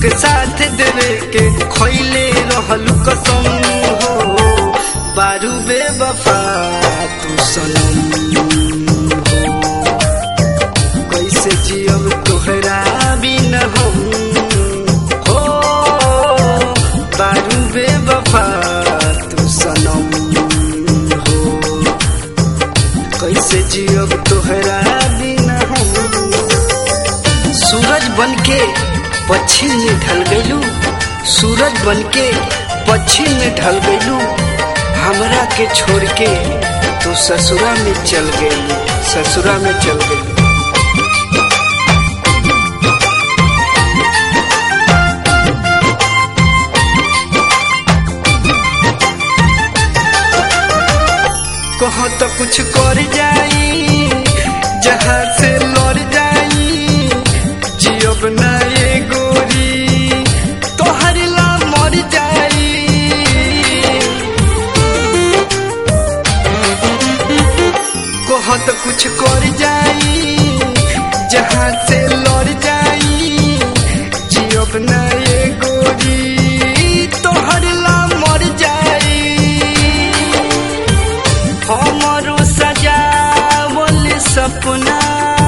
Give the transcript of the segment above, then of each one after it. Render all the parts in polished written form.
तक साथ देवे के खइले रहलू कसम हो बारू बेवफा तू सनम कैसे जियब तोहरा बिना हम हो बारू बेवफा तू सनम हो कैसे जियब तोहरा बिना हम। सूरज बनके पश्चिम में ढल गईलू, सूरज बनके पश्चिम में ढल गईलू, हमरा के छोड़ के तू ससुरा में चल गई, ससुरा में चल गई। कहो तो कुछ कर जाई जहाँ से लड़ जाई जियब ना ये गोरी तोहर ला मर जाई। कहो तो कुछ कर जाई जहाँ से लड़ जाई जियब ना ये गोरी तोहर ला मर जाई। हमरो सजावल सपना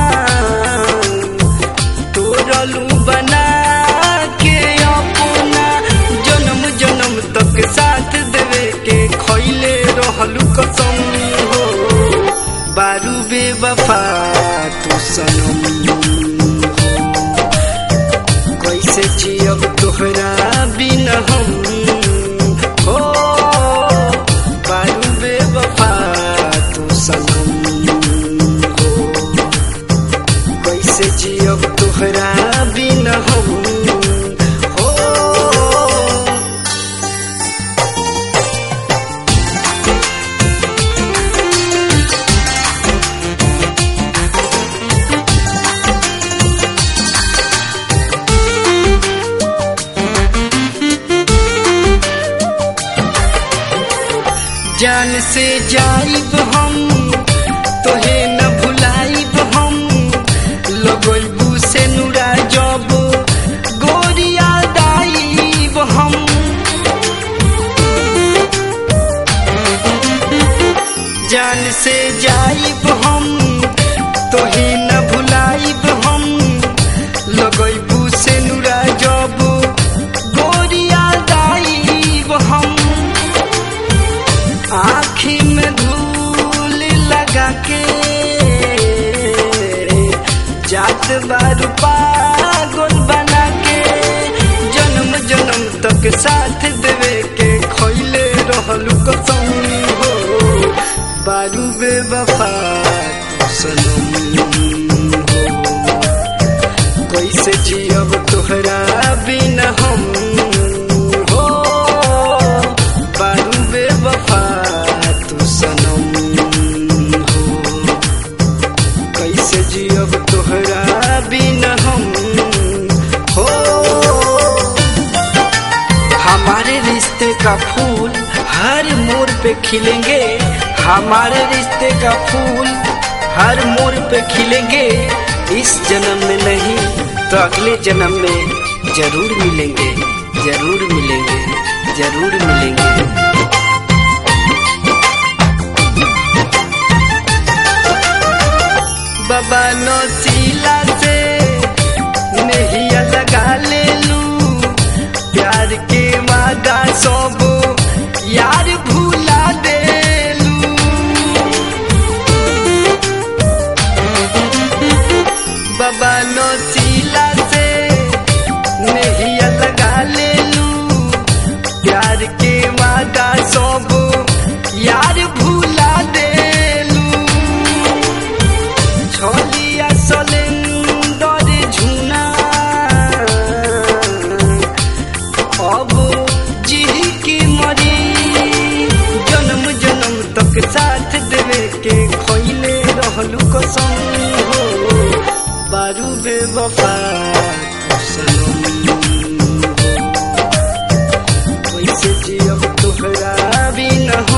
तोरलू बना के अपना जन्म जन्म तक साथ देवे के खइले रहलू कसम हो बारू बेवफा तू सनम हो कैसे जियब तोहरा बिना हम हो बारू बेवफा तू सनम हो कैसे जियब तोहरा बिना हम हो। जान से जाइब हम तोहे न भुलाइब हम लगैबू से नुरा जब गोरिया दाइब हम। जान से जाइब हम तोहे न भुलाइब हम लगैबू से नुरा जब गोरिया दाइब हम। आँखी में धूल लगा के जात बार पागल बना के जन्म जन्म तक साथ देवे के खइले रहलू कसम हो बारू बेवफा तू सनम हो कैसे जियब तोहरा बिना हम हो बारू बेवफा तू सनम हो कैसे जियब तोहरा बिना हम हो। हमारे रिश्ते का फूल हर मोड़ पे खिलेंगे, हमारे रिश्ते का फूल हर मोड़ पे खिलेंगे। इस जन्म में नहीं तो अगले जन्म में जरूर मिलेंगे, जरूर मिलेंगे, जरूर मिलेंगे। बाबा नौसीला से नहिया लगा ले लू प्यार के वादा सब यार भूला दे लू। बाबा नौसीला से नहिया लगा ले लू प्यार के वादा सब यार भूला दे लू। छोलिया सलेंदर झुना अब जी की मरी जन्म जन्म तक साथ देवे के खइले रहलू कसम हो बारू बेवफा तू सनम हो कैसे जियब तोहरा बिना।